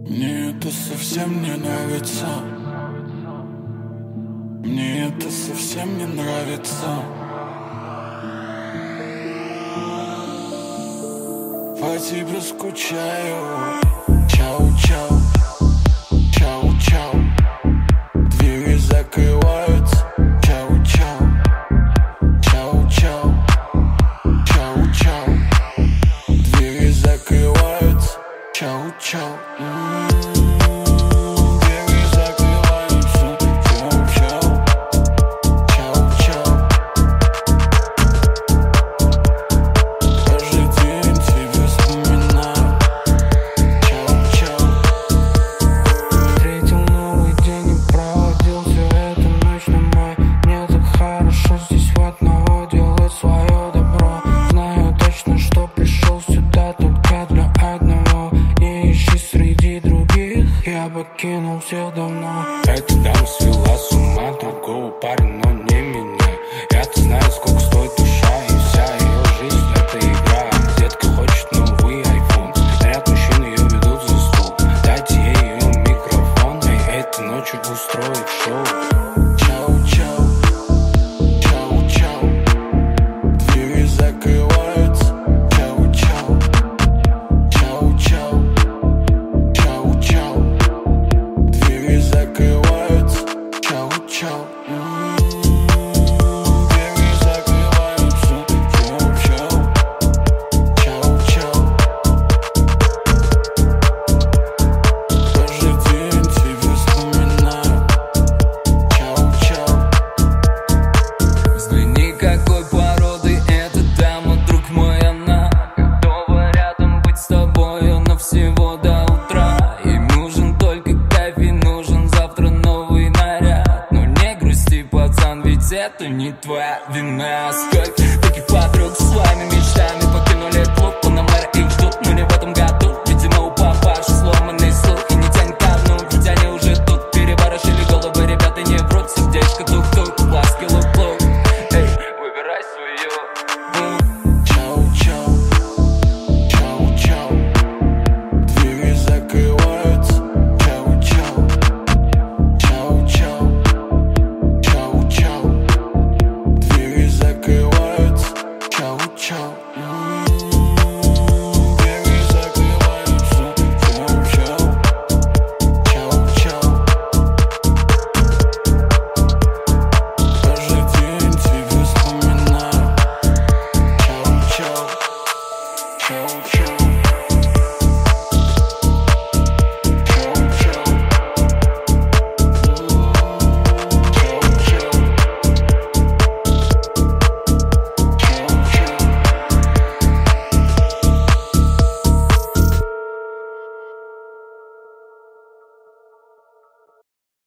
Мне это совсем не нравится. Мне это совсем не нравится. По тебе скучаю. Чау-чау, чау-чау. Двери закрываются. Чау-чау, чау-чау, чау-чау. Двери закрываются. Чау-чау. Покинул всех давно. Эта дама свела с ума другого парня, но не меня. Я-то знаю, сколько стоит душа, и вся ее жизнь это игра. Детка хочет новый айфон, ряд мужчин ее ведут за стол. Дайте ей ее микрофон, и этой ночью устроит шоу. Чау-чау, чау-чау. Двери закрываются. Чау-чау, чау-чау, чау-чау. Двери закрываются. Чау-чау. Двери закрываются. Чау-чау, чау-чау. Каждый день тебя вспоминаю. Чау-чау. Взгляни, какой породы эта дама, друг мой, она готова рядом быть с тобою, но всего до утра. Ей нужен только кайф, и нужен завтра новый наряд. Но не грусти, пацан, ведь это не твоя вина. Сколько